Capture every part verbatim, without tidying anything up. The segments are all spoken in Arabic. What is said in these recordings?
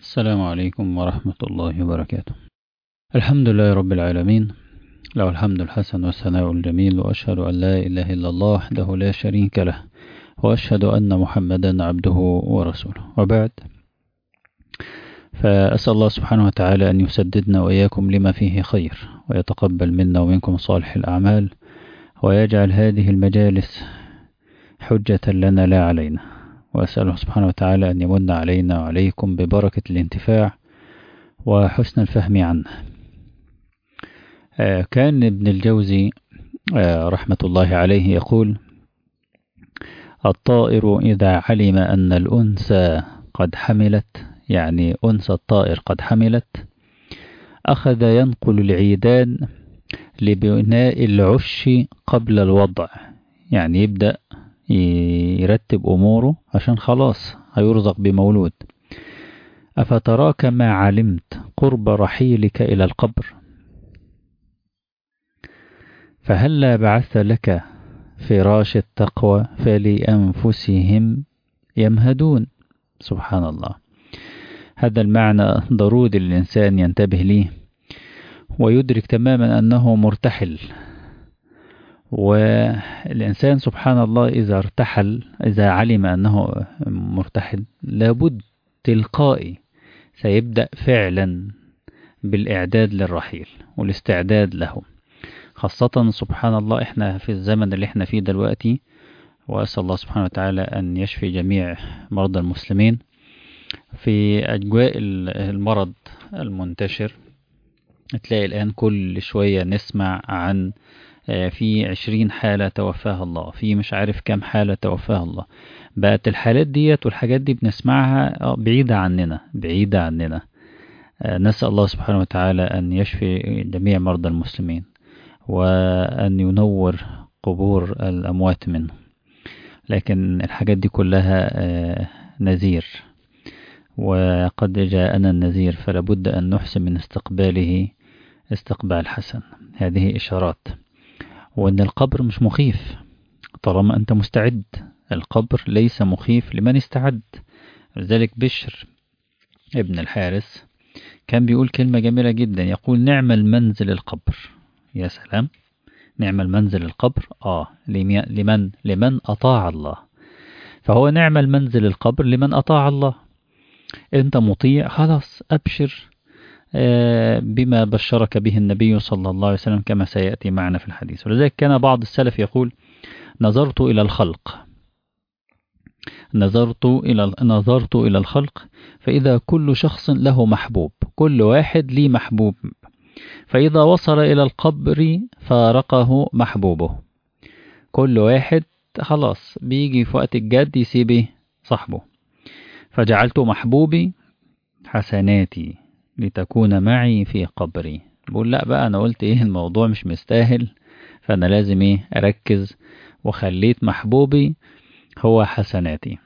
السلام عليكم ورحمة الله وبركاته. الحمد لله رب العالمين، له الحمد الحسن والثناء الجميل، وأشهد أن لا إله إلا الله وحده لا شريك له، وأشهد أن محمدا عبده ورسوله، وبعد. فأسأل الله سبحانه وتعالى أن يسددنا وإياكم لما فيه خير، ويتقبل منا ومنكم صالح الأعمال، ويجعل هذه المجالس حجة لنا لا علينا. وأسأله سبحانه وتعالى أن يمن علينا وعليكم ببركة الانتفاع وحسن الفهم عنه. آه كان ابن الجوزي آه رحمة الله عليه يقول: الطائر إذا علم أن الأنثى قد حملت، يعني أنثى الطائر قد حملت، أخذ ينقل العيدان لبناء العش قبل الوضع، يعني يبدأ يرتب أموره عشان خلاص هيرزق بمولود. أفتراك ما علمت قرب رحيلك إلى القبر، فهلا بعث لك فراش التقوى فلأنفسهم يمهدون. سبحان الله، هذا المعنى ضروري للإنسان ينتبه ليه ويدرك تماما أنه مرتحل. والإنسان سبحان الله إذا ارتحل، إذا علم أنه مرتحل، لابد تلقائي سيبدأ فعلا بالإعداد للرحيل والاستعداد له، خاصة سبحان الله إحنا في الزمن اللي إحنا فيه دلوقتي. وأسأل الله سبحانه وتعالى أن يشفي جميع مرضى المسلمين. في أجواء المرض المنتشر تلاقي الآن كل شوية نسمع عن في عشرين حالة توفاها الله، في مش عارف كم حالة توفاها الله. بقت الحالات ديت والحاجات دي بنسمعها بعيدة عننا بعيدة عننا. نسأل الله سبحانه وتعالى أن يشفي جميع مرضى المسلمين، وأن ينور قبور الأموات منه. لكن الحاجات دي كلها نذير، وقد جاءنا النذير، فلابد أن نحسن من استقباله استقبال حسن. هذه إشارات، وأن القبر مش مخيف طالما أنت مستعد. القبر ليس مخيف لمن استعد. لذلك بشر ابن الحارث كان بيقول كلمة جميلة جدا، يقول: نعم المنزل القبر. يا سلام، نعم المنزل القبر. آه لمن لمن أطاع الله. فهو نعم المنزل القبر لمن أطاع الله. أنت مطيع، خلاص أبشر بما بشرك به النبي صلى الله عليه وسلم كما سيأتي معنا في الحديث. ولذلك كان بعض السلف يقول: نظرت إلى الخلق نظرت إلى نظرت إلى الخلق فإذا كل شخص له محبوب، كل واحد ليه محبوب، فإذا وصل إلى القبر فارقه محبوبه. كل واحد خلاص بيجي في وقت الجد يسيب صاحبه. فجعلت محبوبي حسناتي لتكون معي في قبري. بقول لا بقى، أنا قلت إيه، الموضوع مش مستاهل، فأنا لازم إيه أركز، وخليت محبوبي هو حسناتي.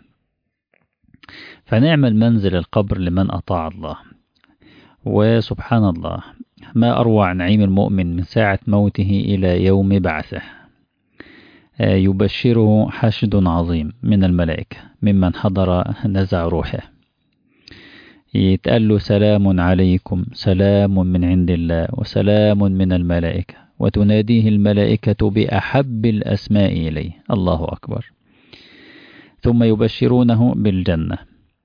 فنعم المنزل القبر لمن أطاع الله. وسبحان الله، ما أروع نعيم المؤمن من ساعة موته إلى يوم بعثه. يبشره حشد عظيم من الملائكة ممن حضر نزع روحه، يتقال له: سلام عليكم، سلام من عند الله وسلام من الملائكة، وتناديه الملائكة بأحب الأسماء إليه. الله أكبر. ثم يبشرونه بالجنة.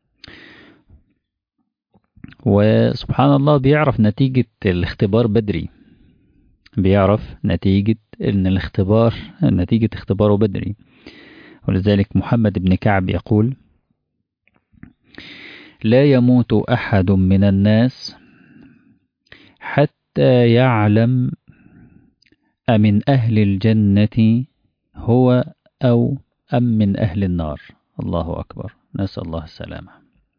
وسبحان الله بيعرف نتيجة الاختبار بدري، بيعرف نتيجة ان الاختبار نتيجة اختباره بدري. ولذلك محمد بن كعب يقول: لا يموت أحد من الناس حتى يعلم أمن أهل الجنة هو أو أم من أهل النار. الله أكبر، نسأل الله السلامة.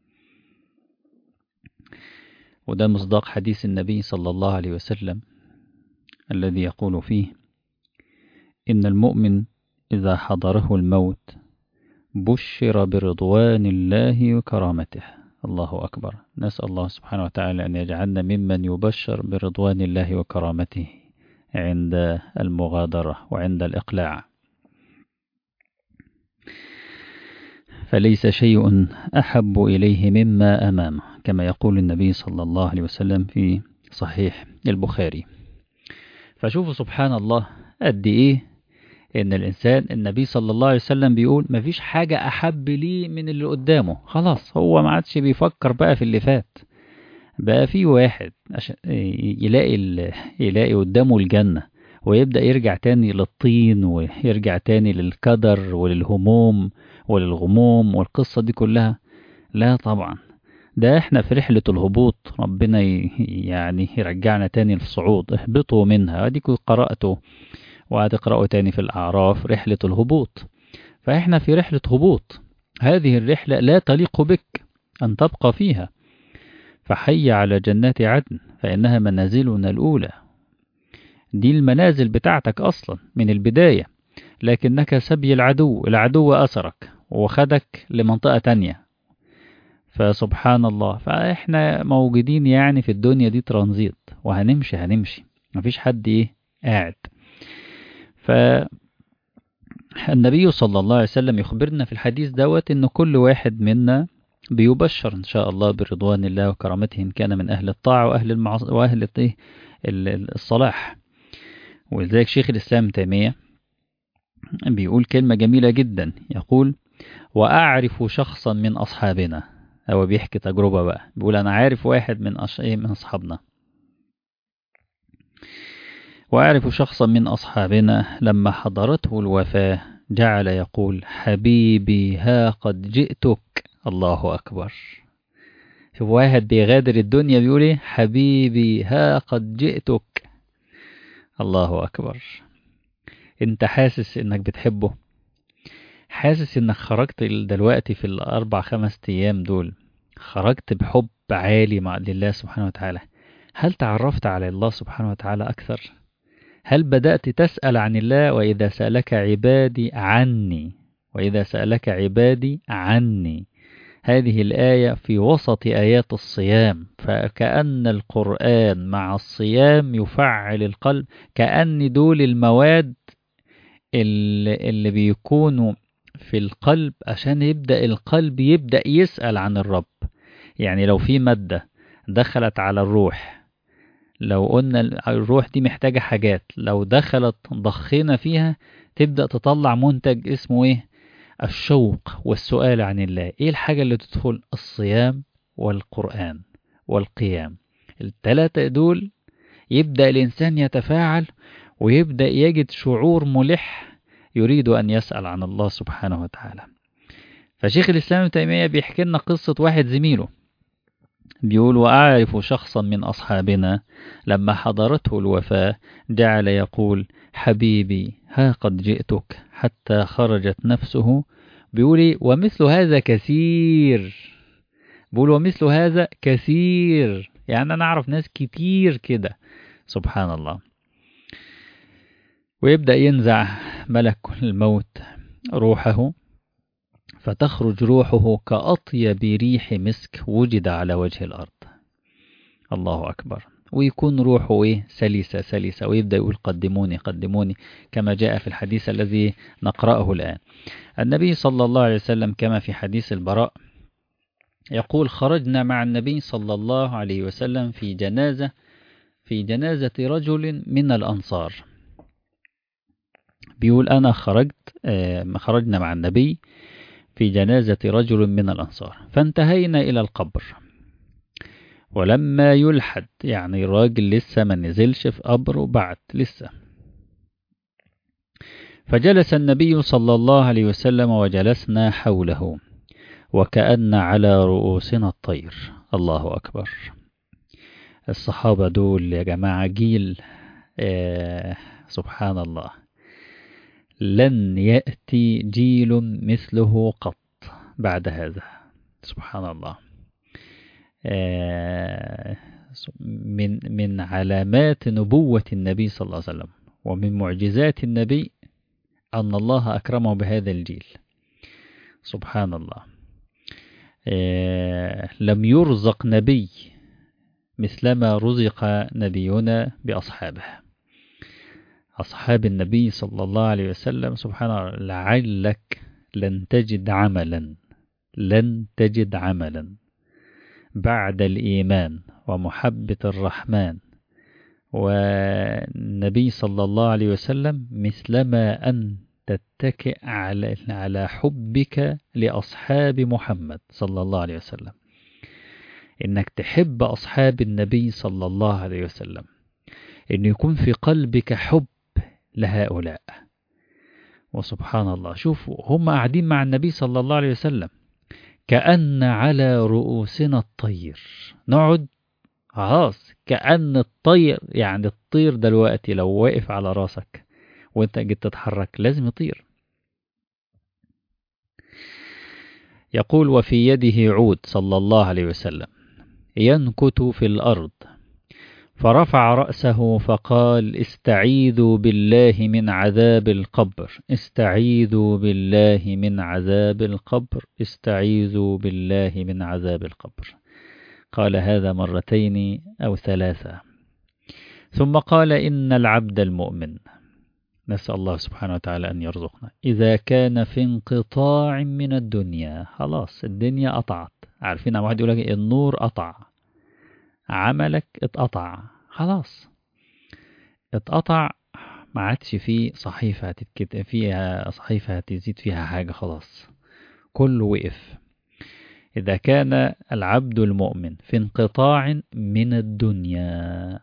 وده مصداق حديث النبي صلى الله عليه وسلم الذي يقول فيه: إن المؤمن إذا حضره الموت بشر برضوان الله وكرامته. الله أكبر، نسأل الله سبحانه وتعالى أن يجعلنا ممن يبشر برضوان الله وكرامته عند المغادرة وعند الإقلاع. فليس شيء أحب إليه مما أمامه، كما يقول النبي صلى الله عليه وسلم في صحيح البخاري. فشوفوا سبحان الله قد إيه إن الإنسان، النبي صلى الله عليه وسلم بيقول مفيش حاجة أحب لي من اللي قدامه. خلاص هو ما عادش بيفكر بقى في اللي فات. بقى في واحد عشان يلاقي يلاقي قدامه الجنة ويبدأ يرجع تاني للطين ويرجع تاني للقدر وللهموم وللغموم والقصة دي كلها؟ لا طبعا، ده احنا في رحلة الهبوط، ربنا يعني يرجعنا تاني للصعود. اهبطوا منها، اديكوا قرأتوا وهتقرأوا تاني في الأعراف رحلة الهبوط. فاحنا في رحلة هبوط، هذه الرحلة لا تليق بك أن تبقى فيها. فحي على جنات عدن فإنها منازلنا الأولى. دي المنازل بتاعتك أصلا من البداية، لكنك سبي العدو، العدو أسرك وخدك لمنطقة تانية. فسبحان الله، فإحنا موجودين يعني في الدنيا دي ترانزيت، وهنمشي هنمشي، مفيش حد إيه قاعد. فالنبي صلى الله عليه وسلم يخبرنا في الحديث دوت إن كل واحد منا بيبشر إن شاء الله برضوان الله وكرامته إن كان من أهل الطاعة وأهل المعص... وأهل الصلاح. ولذلك شيخ الإسلام تيمية بيقول كلمة جميلة جدا، يقول: وأعرف شخصا من أصحابنا. هو بيحكي تجربة بقى، بيقول أنا عارف واحد من أش... من أصحابنا، وأعرف شخصا من أصحابنا لما حضرته الوفاة جعل يقول: حبيبي ها قد جئتك. الله أكبر. شوف واحد بيغادر الدنيا بيقول ايه؟ حبيبي ها قد جئتك. الله أكبر. انت حاسس انك بتحبه؟ حاسس انك خرجت دلوقتي في الاربع خمس ايام دول خرجت بحب عالي مع لله سبحانه وتعالى؟ هل تعرفت على الله سبحانه وتعالى اكثر؟ هل بدأت تسأل عن الله؟ وإذا سألك عبادي عني، وإذا سألك عبادي عني. هذه الآية في وسط آيات الصيام، فكأن القرآن مع الصيام يفعل القلب، كأن دول المواد اللي, اللي بيكونوا في القلب عشان يبدأ القلب يبدأ يسأل عن الرب. يعني لو في مادة دخلت على الروح، لو قلنا الروح دي محتاجة حاجات، لو دخلت ضخينا فيها تبدأ تطلع منتج اسمه ايه؟ الشوق والسؤال عن الله. ايه الحاجة اللي تدخل؟ الصيام والقرآن والقيام. الثلاثة دول يبدأ الإنسان يتفاعل ويبدأ يجد شعور ملح يريد أن يسأل عن الله سبحانه وتعالى. فشيخ الإسلام ابن تيمية بيحكي لنا قصة واحد زميله، بيقول: وأعرف شخصا من أصحابنا لما حضرته الوفاة جعل يقول: حبيبي ها قد جئتك، حتى خرجت نفسه. بيقول: ومثل هذا كثير. بيقول: ومثل هذا كثير، يعني أنا أعرف ناس كتير كده. سبحان الله. ويبدأ ينزع ملك الموت روحه، فتخرج روحه كأطيب ريح مسك وجد على وجه الأرض. الله أكبر. ويكون روحه إيه؟ سلسة سلسة، ويبدأ يقول: قدموني قدموني، كما جاء في الحديث الذي نقرأه الآن. النبي صلى الله عليه وسلم كما في حديث البراء يقول: خرجنا مع النبي صلى الله عليه وسلم في جنازة في جنازة رجل من الأنصار. بيقول: أنا خرجت آه خرجنا مع النبي في جنازة رجل من الأنصار، فانتهينا إلى القبر، ولما يلحد، يعني الراجل لسه ما نزلش في قبره بعد لسه، فجلس النبي صلى الله عليه وسلم وجلسنا حوله وكأن على رؤوسنا الطير. الله أكبر. الصحابة دول يا جماعة جيل آه سبحان الله، لن يأتي جيل مثله قط بعد هذا. سبحان الله. آه من من علامات نبوة النبي صلى الله عليه وسلم ومن معجزات النبي أن الله أكرمه بهذا الجيل. سبحان الله. آه لم يرزق نبي مثلما رزق نبينا بأصحابه. أصحاب النبي صلى الله عليه وسلم سبحان الله، لعلك لن تجد عملا لن تجد عملا بعد الإيمان ومحبة الرحمن والنبي صلى الله عليه وسلم مثلما أن تتكئ على على حبك لأصحاب محمد صلى الله عليه وسلم، إنك تحب أصحاب النبي صلى الله عليه وسلم، إن يكون في قلبك حب لهؤلاء. وسبحان الله، شوفوا هم قاعدين مع النبي صلى الله عليه وسلم كأن على رؤوسنا الطير، نقعد خلاص كأن الطير، يعني الطير دلوقتي لو واقف على راسك وانت جيت تتحرك لازم يطير. يقول وفي يده عود صلى الله عليه وسلم ينكت في الأرض، فرفع رأسه فقال استعيذوا بالله من عذاب القبر، استعيذوا بالله من عذاب القبر، استعيذوا بالله من عذاب القبر. قال هذا مرتين أو ثلاثة. ثم قال إن العبد المؤمن، نسأل الله سبحانه وتعالى أن يرزقنا، إذا كان في انقطاع من الدنيا، خلاص الدنيا قطعت، عارفين عم واحد يقول لك النور قطع، عملك اتقطع، خلاص اتقطع، ما عادش فيه صحيفة هتتكتب فيها، صحيفة هتزيد فيها حاجة، خلاص كله وقف. إذا كان العبد المؤمن في انقطاع من الدنيا،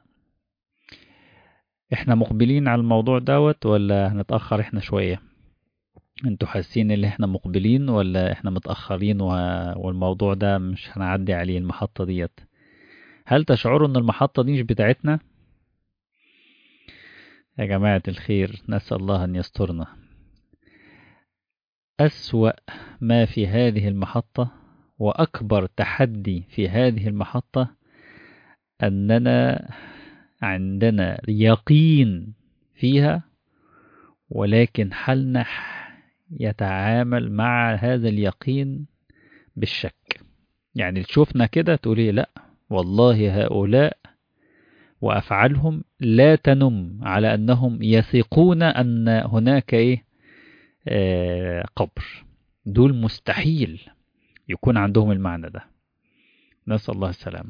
احنا مقبلين على الموضوع دوت ولا هنتأخر احنا شوية؟ انتوا حاسين ان احنا مقبلين ولا احنا متأخرين والموضوع ده مش هنعدي عليه المحطة ديت؟ هل تشعروا ان المحطة دي مش بتاعتنا؟ يا جماعة الخير، نسأل الله أن يسترنا. أسوأ ما في هذه المحطة وأكبر تحدي في هذه المحطة أننا عندنا يقين فيها، ولكن حالنا يتعامل مع هذا اليقين بالشك. يعني تشوفنا كده تقولي لا والله هؤلاء وأفعالهم لا تنم على أنهم يثقون أن هناك إيه آه قبر، دول مستحيل يكون عندهم المعنى ده، نسأل الله السلامة.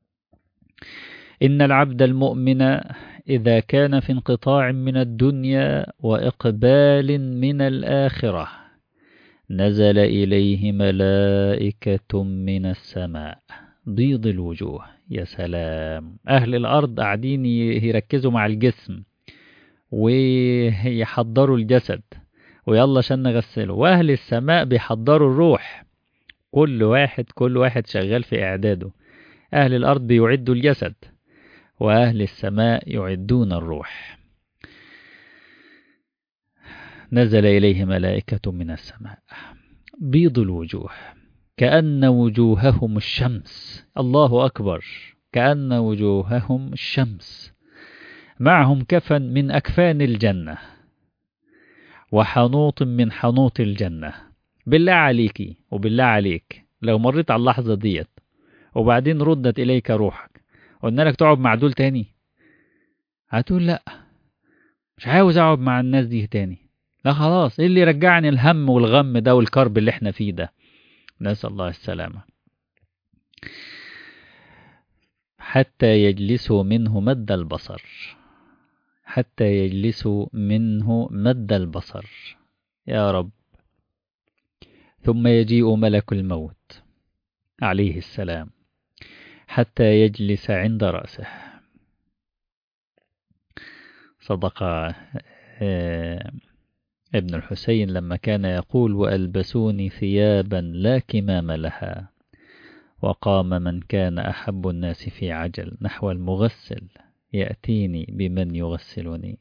إن العبد المؤمن إذا كان في انقطاع من الدنيا وإقبال من الآخرة نزل إليه ملائكة من السماء بيض الوجوه. يا سلام، أهل الأرض قاعدين يركزوا مع الجسم ويحضروا الجسد ويلا عشان نغسله، وأهل السماء بيحضروا الروح، كل واحد كل واحد شغال في إعداده. أهل الأرض بيعدوا الجسد وأهل السماء يعدون الروح. نزل إليه ملائكة من السماء بيض الوجوه كأن وجوههم الشمس، الله أكبر، كأن وجوههم الشمس، معهم كفن من أكفان الجنة وحنوط من حنوط الجنة. بالله عليكي وبالله عليك لو مريت على اللحظة ديت وبعدين ردت إليك روحك قلنا لك تقعد مع دول تاني، هتقول لا مش عاوز أقعد مع الناس دي تاني، لا خلاص، إيه اللي رجعني الهم والغم ده والكرب اللي احنا فيه ده؟ نسأل الله السلامة. حتى يجلسوا منه مد البصر، حتى يجلسوا منه مد البصر يا رب. ثم يجيء ملك الموت عليه السلام حتى يجلس عند رأسه. صدق ابن الحسين لما كان يقول وألبسوني ثيابا لا كمام لها، وقام من كان أحب الناس في عجل نحو المغسل يأتيني بمن يغسلني.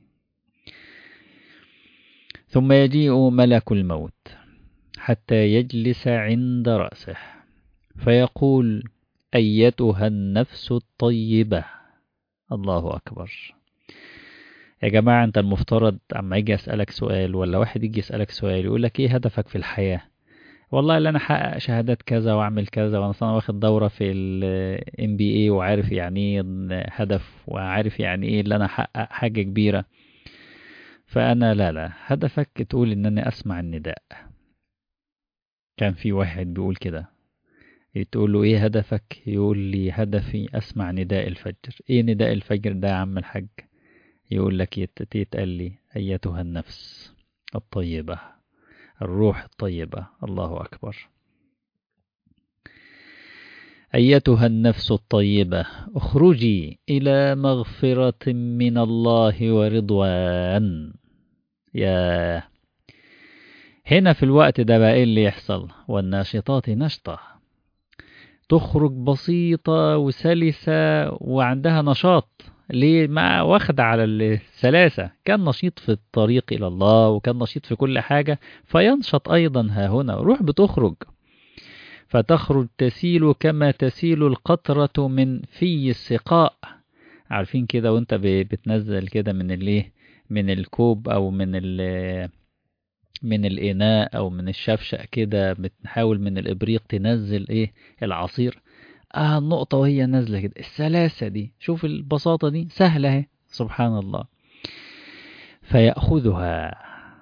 ثم يجيء ملك الموت حتى يجلس عند رأسه فيقول أيتها النفس الطيبة. الله أكبر. يا جماعة أنت المفترض عما يجي أسألك سؤال ولا واحد يجي يسألك سؤال يقول لك إيه هدفك في الحياة؟ والله اللي أنا أحقق شهادات كذا وأعمل كذا، وأنا أصلا واخد دورة في ال إم بي إيه وعارف يعني إيه هدف وعارف يعني إيه اللي أنا أحقق حاجة كبيرة. فأنا لا لا هدفك تقول إن أنا أسمع النداء، كان في واحد بيقول كده، تقول له ايه هدفك؟ يقول لي هدفي اسمع نداء الفجر. ايه نداء الفجر ده يا عم الحاج؟ يقول لك يت- يتقال لي ايتها النفس الطيبة، الروح الطيبة. الله اكبر. ايتها النفس الطيبة اخرجي الى مغفرة من الله ورضوان. يا هنا في الوقت ده بقى ايه اللي يحصل؟ والناشطات نشطة، تخرج بسيطة وسلسة وعندها نشاط. ليه؟ ما واخد على السلاسة، كان نشيط في الطريق إلى الله وكان نشيط في كل حاجة، فينشط أيضا ها هنا. روح بتخرج، فتخرج تسيل كما تسيل القطرة من في السقاء. عارفين كده وانت ب- بتنزل كده من الايه، من الكوب او من ال من الإناء أو من الشفشق كده، بتحاول من الإبريق تنزل إيه العصير. آه النقطة وهي نازلة كده، السلاسة دي، شوف البساطة دي، سهلة اهي، سبحان الله. فيأخذها،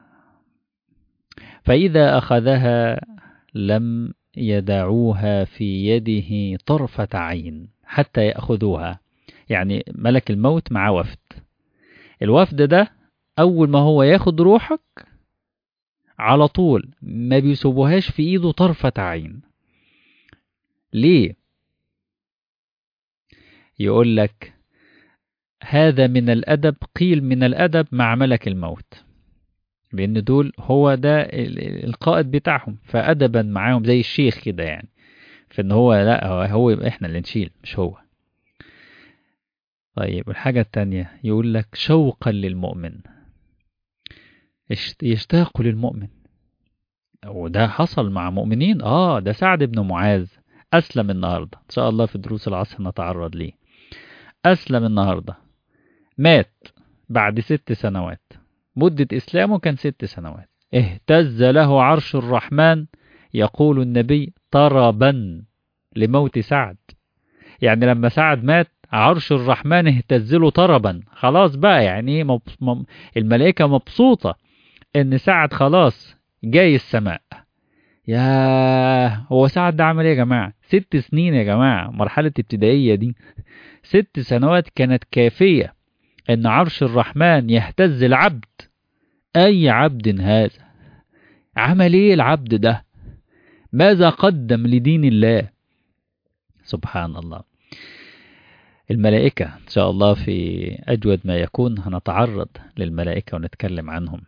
فإذا أخذها لم يدعوها في يده طرفة عين حتى يأخذوها. يعني ملك الموت مع وفد، الوفد ده أول ما هو ياخد روحك على طول ما بيسيبوهاش في إيده طرفة عين. ليه؟ يقول لك هذا من الأدب، قيل من الأدب مع ملك الموت، لأن دول هو ده ال- القائد بتاعهم، فأدبا معاهم زي الشيخ كده يعني، فإن هو لا هو, هو يبقى إحنا اللي نشيل مش هو. طيب الحاجة التانية يقول لك شوقا للمؤمن، يشت- يشتاق للمؤمن. وده حصل مع مؤمنين. آه ده سعد بن معاذ أسلم النهاردة، إن شاء الله في دروس العصر نتعرض ليه. أسلم النهاردة، مات بعد ست سنوات، مدة إسلامه كان ست سنوات. اهتز له عرش الرحمن، يقول النبي طربا لموت سعد. يعني لما سعد مات عرش الرحمن اهتز له طربا، خلاص بقى يعني مب- مب- الملائكة مبسوطة ان سعد خلاص جاي السماء. يا هو سعد ده عمل ايه يا جماعة؟ ست سنين يا جماعة، مرحلة ابتدائية دي، ست سنوات كانت كافية ان عرش الرحمن يهتز العبد. اي عبد هذا؟ عمل ايه العبد ده؟ ماذا قدم لدين الله؟ سبحان الله. الملائكة إن شاء الله في أجود ما يكون هنتعرض للملائكة ونتكلم عنهم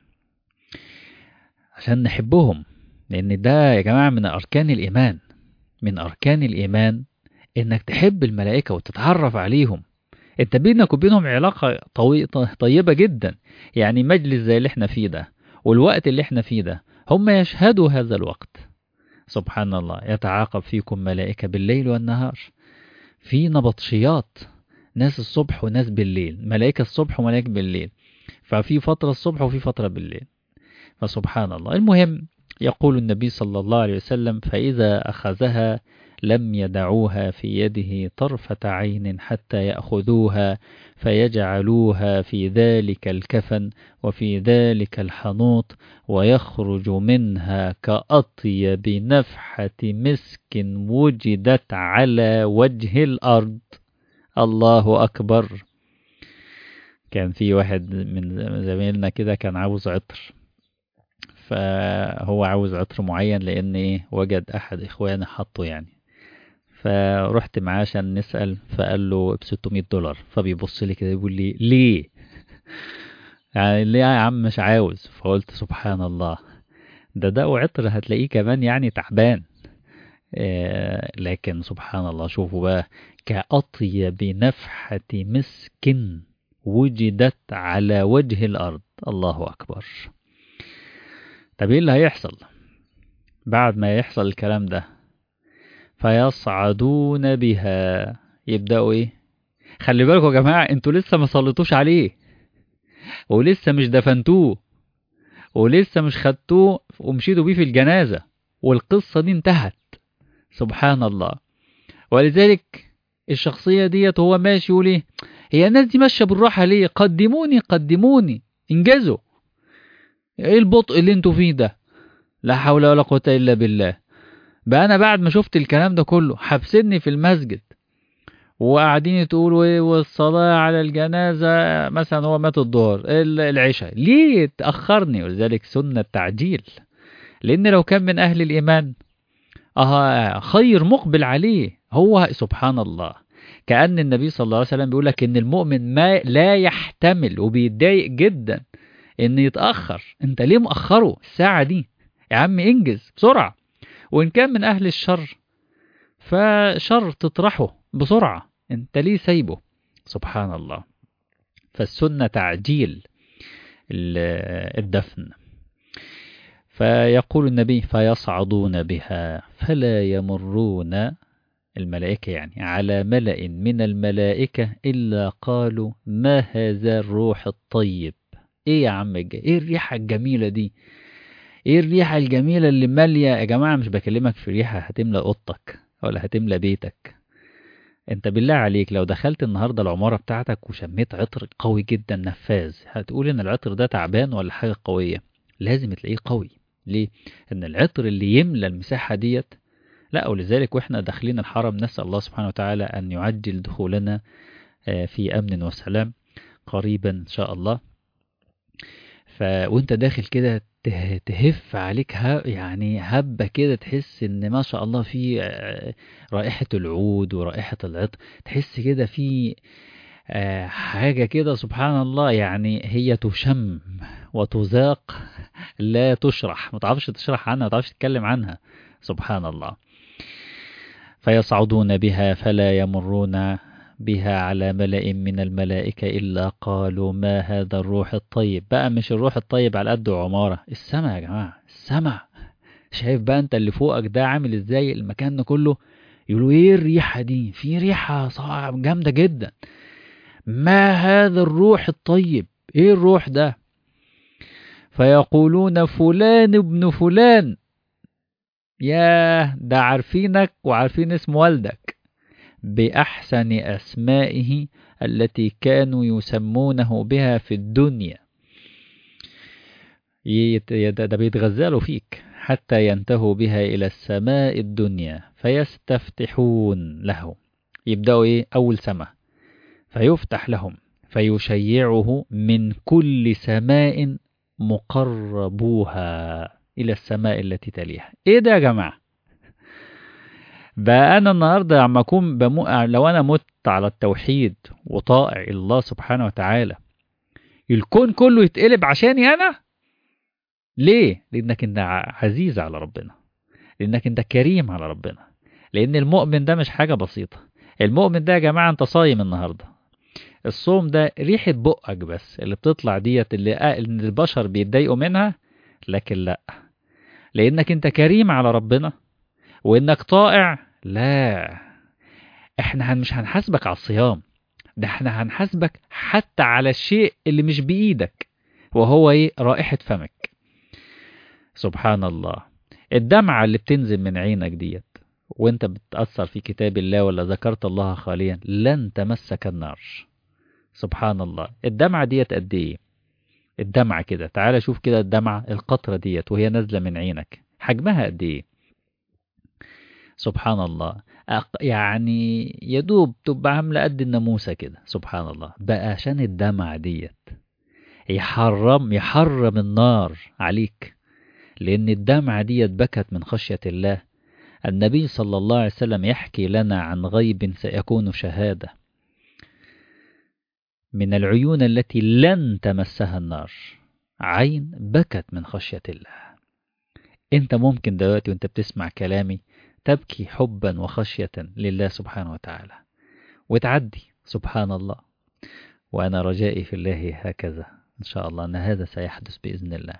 عشان نحبهم، لأن ده يا جماعة من أركان الإيمان، من أركان الإيمان إنك تحب الملائكة وتتعرف عليهم. أنت بينك وبينهم علاقة طوي... طيبة جدا. يعني مجلس زي اللي احنا فيه ده والوقت اللي احنا فيه ده، هم يشهدوا هذا الوقت. سبحان الله. يتعاقب فيكم ملائكة بالليل والنهار، في نبطشيات، ناس الصبح وناس بالليل، ملائكة الصبح وملائكة بالليل، ففي فترة الصبح وفي فترة بالليل. فسبحان الله. المهم يقول النبي صلى الله عليه وسلم فإذا أخذها لم يدعوها في يده طرفة عين حتى يأخذوها فيجعلوها في ذلك الكفن وفي ذلك الحنوط، ويخرج منها كأطيب نفحة مسك وجدت على وجه الأرض. الله أكبر. كان في واحد من زميلنا كده كان عاوز عطر، فهو عاوز عطر معين لأن إيه وجد أحد إخوانه حطه يعني، فرحت معاه عشان نسأل، فقال له ب ستمية دولار. فبيبص لي كده يقول لي ليه؟ يعني ليه يا عم مش عاوز؟ فقلت سبحان الله، ده ده عطر هتلاقيه كمان يعني تعبان. آه لكن سبحان الله، شوفوا بقى، كأطيب نفحة مسك وجدت على وجه الأرض. الله أكبر. طب ايه اللي هيحصل بعد ما يحصل الكلام ده؟ فيصعدون بها. يبدأوا ايه؟ خلي بالكم يا جماعة، انتوا لسه ما صليتوش عليه، ولسه مش دفنتوه، ولسه مش خدتوه ومشيتوا بيه في الجنازة، والقصة دي انتهت. سبحان الله. ولذلك الشخصية ديت هو ماشي يقول ايه؟ هي الناس دي ماشية بالراحة ليه؟ قدموني قدموني، انجزوا. ايه البطء اللي انتوا فيه ده؟ لا حول ولا قوة الا بالله. بقى أنا بعد ما شفت الكلام ده كله حبسني في المسجد وقاعدين تقولوا ايه، والصلاة على الجنازة مثلا هو مات الظهر العشاء، ليه تأخرني؟ ولذلك سنة تعجيل، لأن لو كان من أهل الإيمان اه خير مقبل عليه. هو سبحان الله، كأن النبي صلى الله عليه وسلم بيقول لك إن المؤمن ما لا يحتمل وبيتضايق جدا إن يتأخر. أنت ليه مأخره الساعة دي؟ يا عم انجز بسرعة. وإن كان من أهل الشر فشر تطرحه بسرعة، أنت ليه سايبه؟ سبحان الله. فالسنة تعجيل الدفن. فيقول النبي فيصعدون بها فلا يمرون الملائكة يعني على ملأ من الملائكة إلا قالوا ما هذا الروح الطيب. ايه يا عم الج- ايه الريحة الجميلة دي؟ ايه الريحة الجميلة اللي مالية يا جماعة؟ مش بكلمك في ريحة هتملى اوضتك ولا هتملى بيتك. انت بالله عليك لو دخلت النهاردة العمارة بتاعتك وشميت عطر قوي جدا نفاذ، هتقول ان العطر ده تعبان ولا حاجة قوية؟ لازم تلاقيه قوي. ليه؟ ان العطر اللي يملى المساحة ديت. لا، ولذلك واحنا داخلين الحرم نسأل الله سبحانه وتعالى ان يعجل دخولنا في امن وسلام قريبا ان شاء الله. ف وانت داخل كده ته- تهف عليك ه... يعني هبة كده، تحس ان ما شاء الله في آه، رائحة العود ورائحة العطر، تحس كده في آه، حاجة كده سبحان الله. يعني هي تشم وتذاق، لا تشرح، ما تعرفش تشرح عنها، ما تعرفش تتكلم عنها. سبحان الله. فيصعدون بها فلا يمرون بها على ملأ من الملائكة إلا قالوا ما هذا الروح الطيب. بقى مش الروح الطيب على قد عمارة، السماء يا جماعة، السماء. شايف بقى انت اللي فوقك ده عامل ازاي؟ المكان ده كله يقولوا ايه الريحة دي؟ في ريحة صعب جامدة جدا. ما هذا الروح الطيب؟ ايه الروح ده؟ فيقولون فلان ابن فلان. ياه، ده عارفينك وعارفين اسم والدك بأحسن أسمائه التي كانوا يسمونه بها في الدنيا. يت- ده ده بيتغزلوا فيك حتى ينتهوا بها إلى السماء الدنيا فيستفتحون له. يبدأوا إيه؟ أول سماء فيفتح لهم فيشيعه من كل سماء مقربوها إلى السماء التي تليها. إيه ده يا جماعة؟ بقى أنا النهاردة عم أكون بمو... لو أنا مت على التوحيد وطائع الله سبحانه وتعالى، الكون كله يتقلب عشاني أنا؟ ليه؟ لأنك أنت ع- عزيز على ربنا، لأنك أنت كريم على ربنا. لأن المؤمن ده مش حاجة بسيطة. المؤمن ده يا جماعة أنت صايم النهاردة، الصوم ده ريحة بقك بس اللي بتطلع ديت اللي اللي البشر بيتضايقوا منها، لكن لا، لأنك أنت كريم على ربنا وإنك طائع. لا، احنا هن- مش هنحاسبك على الصيام، ده احنا هنحاسبك حتى على الشيء اللي مش بإيدك، وهو ايه؟ رائحة فمك. سبحان الله. الدمعة اللي بتنزل من عينك ديت وانت بتأثر في كتاب الله ولا ذكرت الله خاليا لن تمسك النار. سبحان الله. الدمعة ديت قد ايه؟ الدمعة كده، تعال شوف كده الدمعة القطرة ديت وهي نازلة من عينك حجمها قد ايه؟ سبحان الله. أق- يعني يدوب تبقى عاملة قد الناموسة كده. سبحان الله. بقى عشان الدمعة ديت يحرم يحرم النار عليك، لأن الدمعة ديت بكت من خشية الله. النبي صلى الله عليه وسلم يحكي لنا عن غيب سيكون شهادة من العيون التي لن تمسها النار، عين بكت من خشية الله. انت ممكن دلوقتي وانت بتسمع كلامي تبكي حبا وخشية لله سبحانه وتعالى وتعدي. سبحان الله. وأنا رجائي في الله هكذا إن شاء الله أن هذا سيحدث بإذن الله.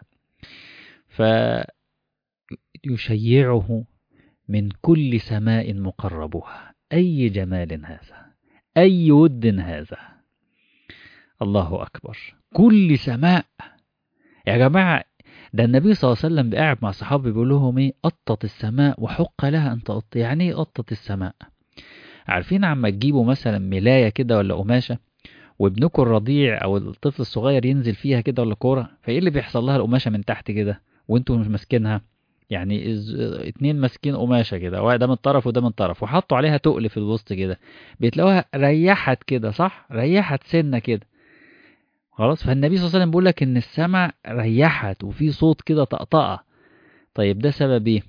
فيشيعه من كل سماء مقربها. أي جمال هذا، أي ود هذا. الله أكبر. كل سماء يا جماعة. ده النبي صلى الله عليه وسلم قاعد مع صحابه بيقول لهم ايه؟ قطت السماء وحق لها ان تقط. يعني ايه قطت السماء؟ عارفين عما تجيبوا مثلا ملاية كده ولا قماشة وابنكم الرضيع او الطفل الصغير ينزل فيها كده ولا كورة، فايه اللي بيحصل لها القماشة من تحت كده وانتوا مش ماسكينها؟ يعني اتنين ماسكين قماشة كده، واحد ده من طرف وده من طرف، وحطوا عليها تقل في الوسط كده، بتلاقوها ريحت كده، صح؟ ريحت سنة كده. خلاص، فالنبي صلى الله عليه وسلم بيقول لك ان السماء ريحت وفي صوت كده طقطقة. طيب ده سبب ايه؟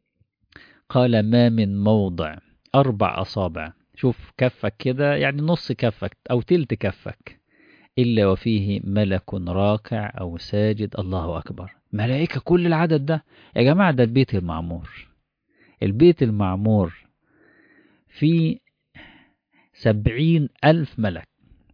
قال ما من موضع أربع أصابع، شوف كفك كده يعني نص كفك أو تلت كفك، إلا وفيه ملك راكع أو ساجد. الله أكبر، ملائكة كل العدد ده يا جماعة، ده البيت المعمور. البيت المعمور فيه سبعين ألف ملك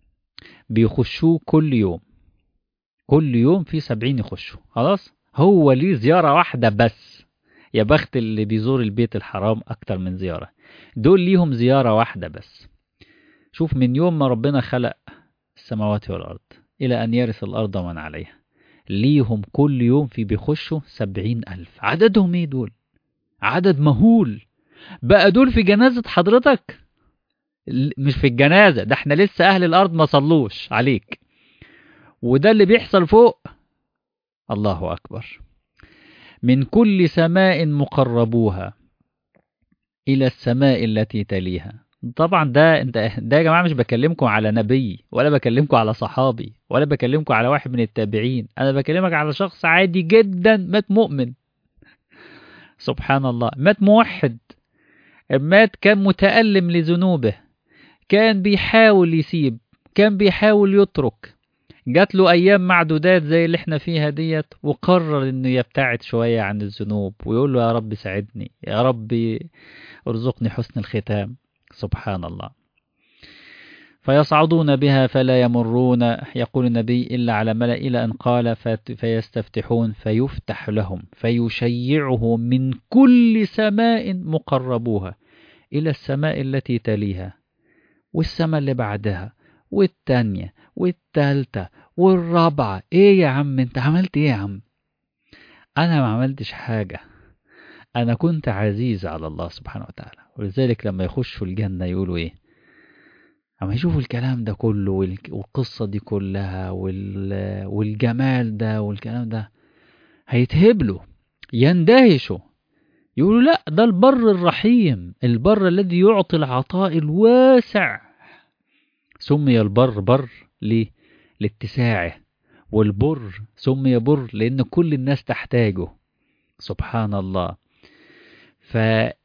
بيخشوه كل يوم، كل يوم في سبعين يخشوا. خلاص، هو ليه زيارة واحدة بس. يا بخت اللي بيزور البيت الحرام أكتر من زيارة، دول ليهم زيارة واحدة بس. شوف من يوم ما ربنا خلق السماوات والأرض إلى أن يرث الأرض ومن عليها، ليهم كل يوم في بيخشوا سبعين ألف. عددهم ايه دول؟ عدد مهول. بقى دول في جنازة حضرتك؟ مش في الجنازة، ده احنا لسه أهل الأرض ما صلوش عليك، وده اللي بيحصل فوق. الله أكبر. من كل سماء مقربوها إلى السماء التي تليها. طبعا ده انت ده يا جماعة مش بكلمكم على نبي، ولا بكلمكم على صحابي، ولا بكلمكم على واحد من التابعين، أنا بكلمك على شخص عادي جدا مات مؤمن. سبحان الله، مات موحد، مات كان متألم لذنوبه، كان بيحاول يسيب، كان بيحاول يترك، جات له أيام معدودات زي اللي احنا فيها ديت، وقرر انه يبتعد شوية عن الذنوب، ويقول له يا رب ساعدني، يا رب ارزقني حسن الختام. سبحان الله. فيصعدون بها فلا يمرون، يقول النبي، إلا على ملأ، إلى أن قال فيستفتحون فيفتح لهم فيشيعه من كل سماء مقربوها إلى السماء التي تليها، والسماء اللي بعدها، والتانية، والتالتة، والرابعة. ايه يا عم انت عملت ايه يا عم؟ انا ما عملتش حاجة، انا كنت عزيز على الله سبحانه وتعالى. ولذلك لما يخشوا الجنة يقولوا ايه؟ اما يشوفوا الكلام ده كله والقصة دي كلها والجمال ده والكلام ده، هيتهبلوا، يندهشوا، يقولوا لا، ده البر الرحيم، البر الذي يعطي العطاء الواسع. سمي البر بر ليه؟ لاتساعه. والبر سمي بر لأن كل الناس تحتاجه. سبحان الله. ف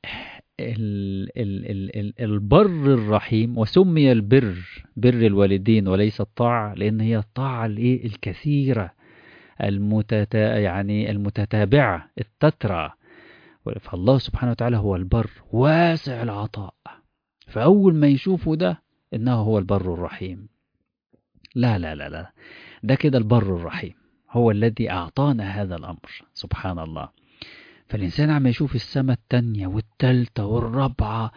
ال... ال... ال... ال... البر الرحيم، وسمي البر بر الوالدين وليس الطاعة، لأن هي الطاعة الايه الكثيرة المتت... يعني المتتابعة التترى. فالله سبحانه وتعالى هو البر واسع العطاء، فأول ما يشوفوا ده إنه هو البر الرحيم. لا لا لا لا، ده كده البر الرحيم هو الذي أعطانا هذا الأمر. سبحان الله. فالإنسان عم يشوف السماء التانية والتالتة والرابعة،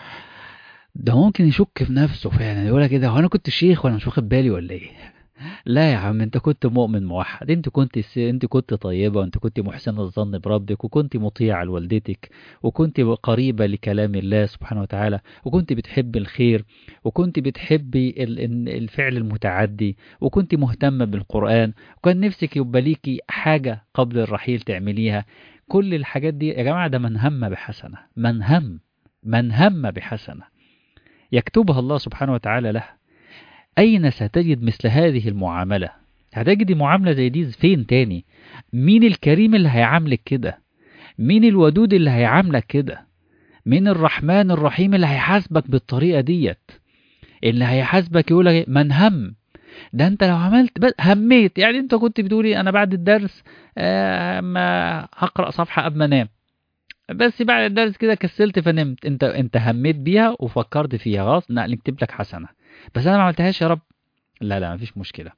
ده ممكن يشك في نفسه فعلا، يقول كده هو أنا كنت شيخ وأنا مش واخد بالي ولا إيه؟ لا يا عم، انت كنت مؤمن موحد، انت كنت س... انت كنت طيبة، وانت كنت محسن الظن بربك، وكنت مطيعة لوالدتك، وكنت قريبة لكلام الله سبحانه وتعالى، وكنت بتحب الخير، وكنت بتحبي ال... الفعل المتعدي، وكنت مهتمة بالقرآن، وكان نفسك يبقى ليكي حاجة قبل الرحيل تعمليها. كل الحاجات دي يا جماعة ده من هم بحسنة، من هم من هم بحسنة يكتبها الله سبحانه وتعالى له. أين ستجد مثل هذه المعاملة؟ هتجد معاملة زي دي فين تاني؟ مين الكريم اللي هيعاملك كده؟ مين الودود اللي هيعاملك كده؟ مين الرحمن الرحيم اللي هيحاسبك بالطريقة ديت؟ اللي هيحاسبك يقولك من هم. ده انت لو عملت بس هميت، يعني انت كنت بتقولي انا بعد الدرس آه ما هقرأ صفحة قبل ما انام، بس بعد الدرس كده كسلت فنمت. انت انت هميت بيها وفكرت فيها، خلاص نكتب لك حسنة، بس انا ما عملتهاش يا رب. لا لا، مفيش مشكلة،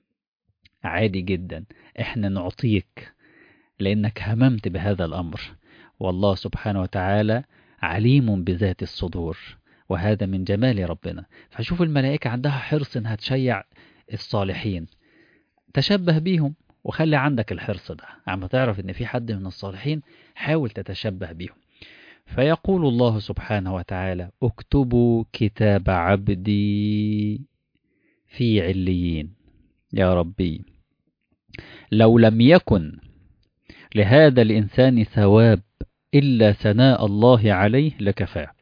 عادي جدا، احنا نعطيك لانك هممت بهذا الامر. والله سبحانه وتعالى عليم بذات الصدور، وهذا من جمال ربنا. فشوف الملائكة عندها حرص انها تشيع الصالحين، تشبه بيهم وخلي عندك الحرص ده، عم تعرف ان في حد من الصالحين حاول تتشبه بيهم. فيقول الله سبحانه وتعالى اكتبوا كتاب عبدي في عليين. يا ربي، لو لم يكن لهذا الإنسان ثواب إلا ثناء الله عليه لكفاه.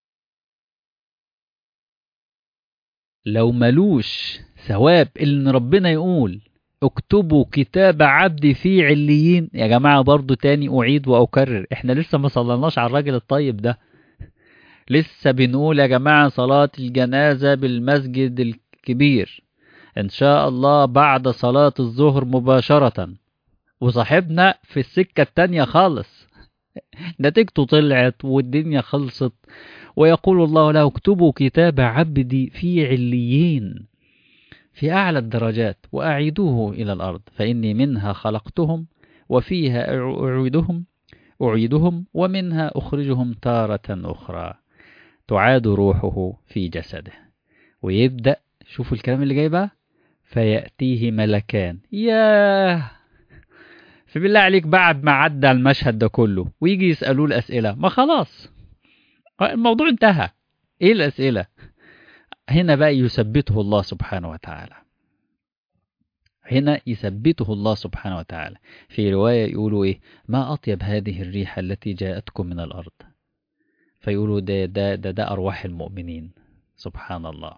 لو ملوش ثواب إن ربنا يقول اكتبوا كتاب عبدي في عليين، يا جماعة برضو تاني أعيد وأكرر، احنا لسه ما صلناش على الراجل الطيب ده، لسه بنقول يا جماعة صلاة الجنازة بالمسجد الكبير إن شاء الله بعد صلاة الظهر مباشرة، وصاحبنا في السكة التانية خالص نتيجته طلعت والدنيا خلصت، ويقول الله له اكتبوا كتاب عبدي في عليين في أعلى الدرجات وأعيدوه إلى الأرض فإني منها خلقتهم وفيها أعيدهم أعيدهم ومنها أخرجهم تارة أخرى تعاد روحه في جسده. ويبدأ شوفوا الكلام اللي جاي بقى، فيأتيه ملكان. ياه، فبالله عليك بعد ما عدى المشهد ده كله ويجي يسألوه الأسئلة، ما خلاص الموضوع انتهى، ايه الأسئلة؟ هنا بقى يثبته الله سبحانه وتعالى، هنا يثبته الله سبحانه وتعالى. في رواية يقولوا ايه، ما أطيب هذه الريحة التي جاءتكم من الأرض، فيقولوا ده ده ده, ده أرواح المؤمنين. سبحان الله.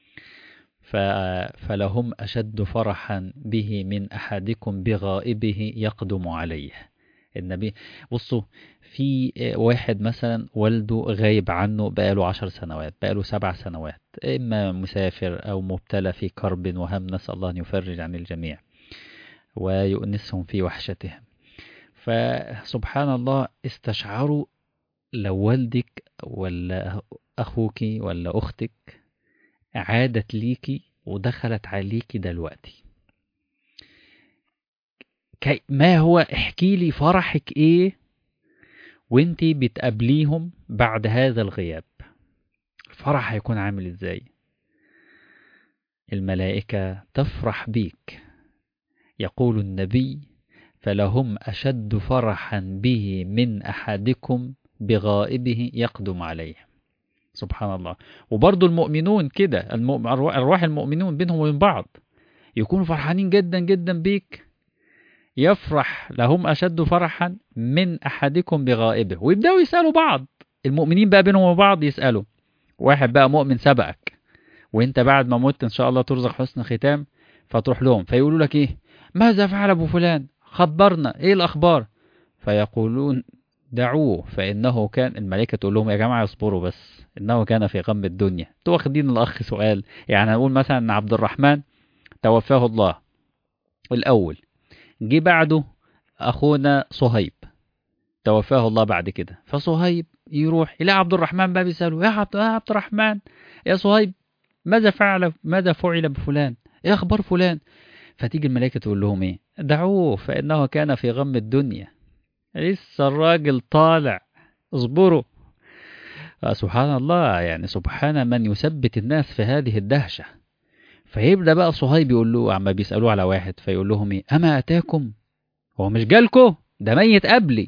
فلهم أشد فرحا به من أحدكم بغائبه يقدم عليه. النبي بصوا، في واحد مثلا والده غايب عنه بقاله عشر سنوات، بقاله سبع سنوات، إما مسافر أو مبتلى في كرب وهم، نسأل الله أن يفرج عن الجميع ويؤنسهم في وحشتهم. فسبحان الله استشعروا لو والدك ولا أخوك ولا أختك عادت ليكي ودخلت عليكي دلوقتي، ما هو احكي لي فرحك ايه وانتي بتقابليهم بعد هذا الغياب؟ الفرح هيكون عامل ازاي؟ الملائكة تفرح بيك. يقول النبي فلهم أشد فرحا به من أحدكم بغائبه يقدم عليه. سبحان الله. وبرضو المؤمنون كده، أرواح المؤمنون بينهم وبين بعض يكونوا فرحانين جدا جدا بيك، يفرح لهم أشد فرحا من أحدكم بغائبه. ويبدأوا يسألوا بعض، المؤمنين بقى بينهم وبعض يسألوا، واحد بقى مؤمن سبقك وانت بعد ما مت إن شاء الله ترزق حسن ختام، فتروح لهم فيقولوا لك ايه، ماذا فعل أبو فلان، خبرنا ايه الأخبار؟ فيقولون دعوه فإنه كان، الملائكة تقول لهم يا جماعة يصبروا بس، إنه كان في غم الدنيا. انتوا واخدين الأخ سؤال، يعني نقول مثلا أن عبد الرحمن توفاه الله الأول، جه بعده أخونا صهيب توفاه الله بعد كده، فصهيب يروح إلى عبد الرحمن بقى بيسأله، يا عبد, يا عبد الرحمن يا صهيب ماذا فعل ماذا فعل بفلان، ايه أخبار فلان؟ فتيجي الملائكة تقول لهم ايه، دعوه فإنه كان في غم الدنيا، لسه الراجل طالع، اصبروا. سبحان الله، يعني سبحان من يثبت الناس في هذه الدهشة. فيبدأ بقى صهيب يقول له، عما بيسألوه على واحد فيقول لهم ايه، أما أتاكم، هو مش جالكو، ده ميت قبلي.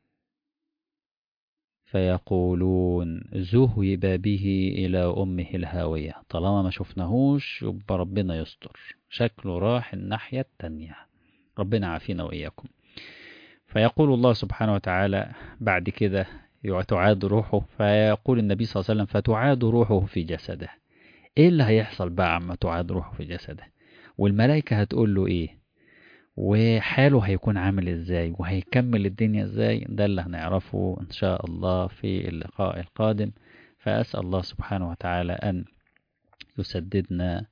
فيقولون ذهب به إلى أمه الهاوية، طالما ما شفناهوش يبقى ربنا يستر، شكله راح الناحية التانية، ربنا عافينا وإياكم. فيقول الله سبحانه وتعالى بعد كده تعاد روحه، فيقول النبي صلى الله عليه وسلم فتعاد روحه في جسده. ايه اللي هيحصل بقى عما تعاد روحه في جسده؟ والملائكة هتقول له ايه؟ وحاله هيكون عامل ازاي؟ وهيكمل الدنيا ازاي؟ ده اللي هنعرفه ان شاء الله في اللقاء القادم. فأسأل الله سبحانه وتعالى أن يسددنا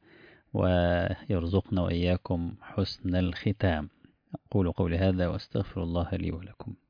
ويرزقنا وإياكم حسن الختام. أقول قولي هذا وأستغفر الله لي ولكم.